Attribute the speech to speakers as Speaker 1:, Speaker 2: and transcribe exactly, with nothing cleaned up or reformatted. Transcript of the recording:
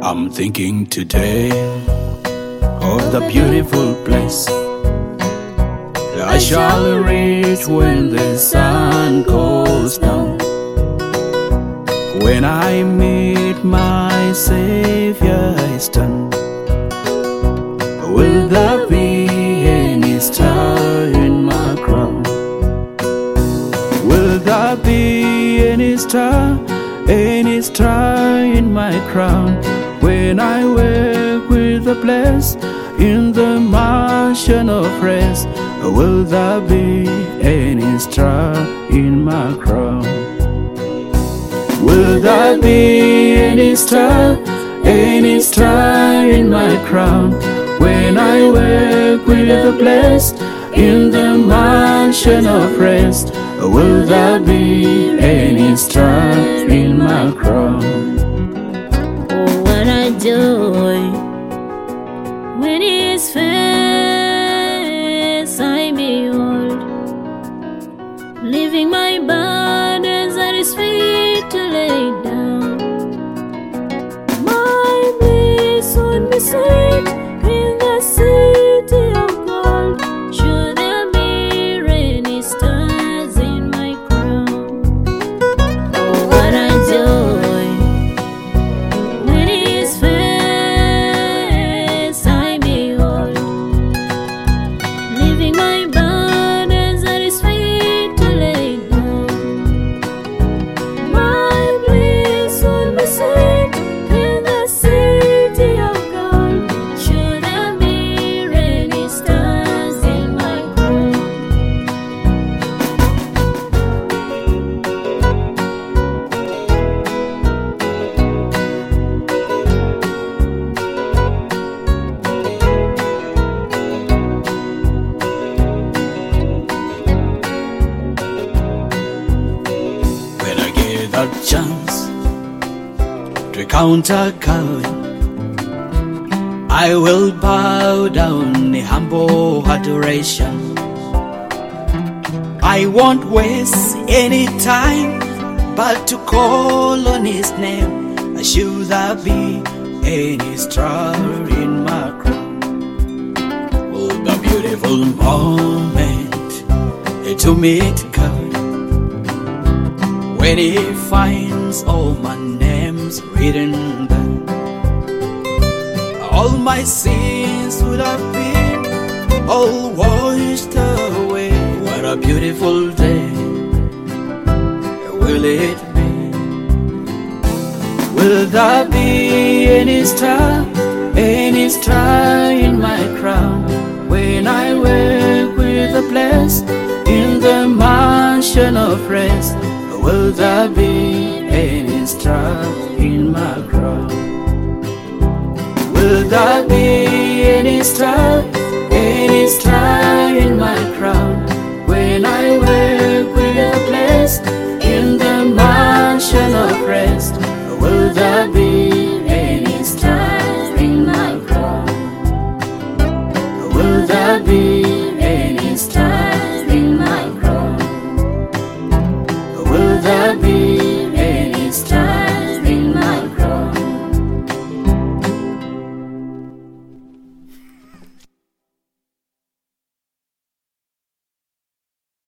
Speaker 1: I'm thinking today of the beautiful place I shall reach when the sun goes down, when I meet my Savior is done. Will there be any star in my crown? Will there be any star, any star in my crown, when I work with the blessed in the mansion of rest? Will there be any star in my crown? Will there be any star, any star in my crown, when I work with the blessed in the mansion of rest? Will there be any star in my crown?
Speaker 2: Oh, what a joy when His face I behold, leaving my burdens at His feet to lay down. My bliss would be safe in the city of gold. Should there be rainy stars in my crown? Oh, what a joy when His face I behold, leaving my burdens at His feet to lay down. My bliss would be safe in the city of gold. Should there be rainy stars in my crown?
Speaker 1: When I get that chance to encounter Calvary, I will bow down in humble adoration. I won't waste any time but to call on His name. Should there be any star in my crown? Oh, the beautiful moment to meet God, when He finds all my names written down. All my sins would have been all washed away. What a beautiful day will it be? Will there be any star, any star in my crown, when I work with the blessed in the mansion of rest? Will there be any star in my crown? Will there be any star, any star in my crown, when I work with the blessed in the mansion of rest? Will there be any star in my crown? Will there be